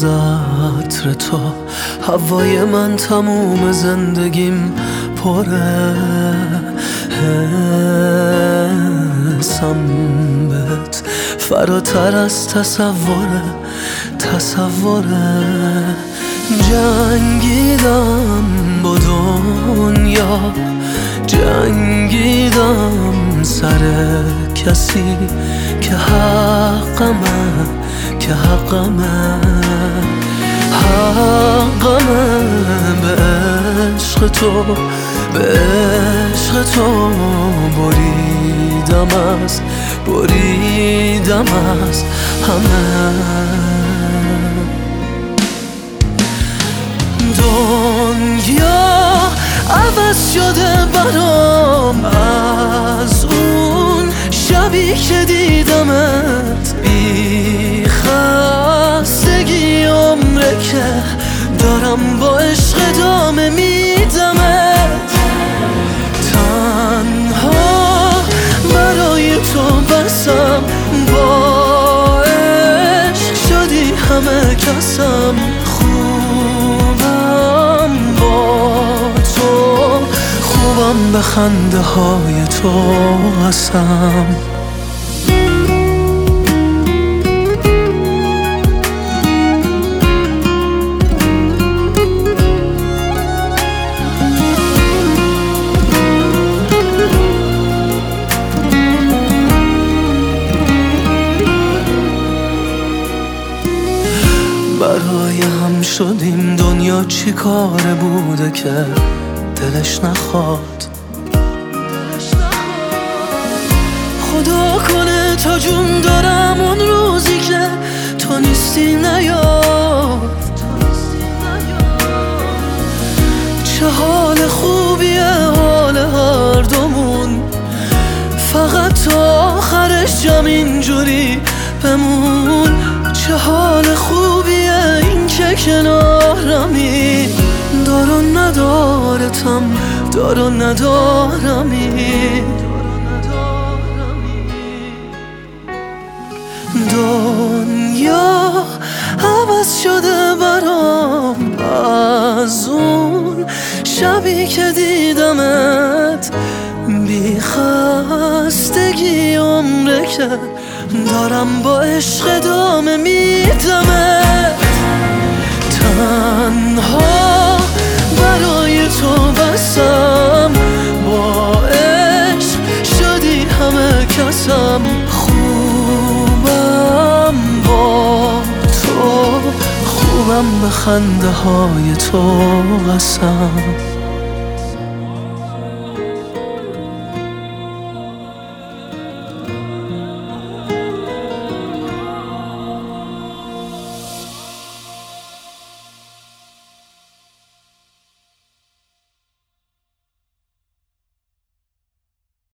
از عطر تو، هوای من تموم زندگیم پره حسم بهت فراتر از تصوره جنگیدم با دنیا، جنگیدم سر کسی که حقمه به عشق تو بریدم از همه. دنیا عوض شده برام از اون شبی که دیدمت، بی خستگی عمره که دارم با عشق ادامه میدمت. تنها برای تو بسم، با عشق شدی همه کسم، خوبم با تو، خوبم به خنده های تو هستم. برای هم شدیم، دنیا چی کاره بوده که دلش نخواد. خدا کنه تا جون دارم اون روزی که تو نیستی نیاد. چه حال خوبیه حال هر دومون، فقط تا آخرش جمع اینجوری بمون. چه حال خوبیه این که کنارمی، دار و ندارتم، دار و ندارمی. دنیا عوض شده برام از اون شبی که دیدمت، بی خستگی عمره که دارم با عشق ادامه میدمت. تنها برای تو بسم، با عشق شدی همه کسم، خوبم با تو، خوبم به خنده های تو هستم.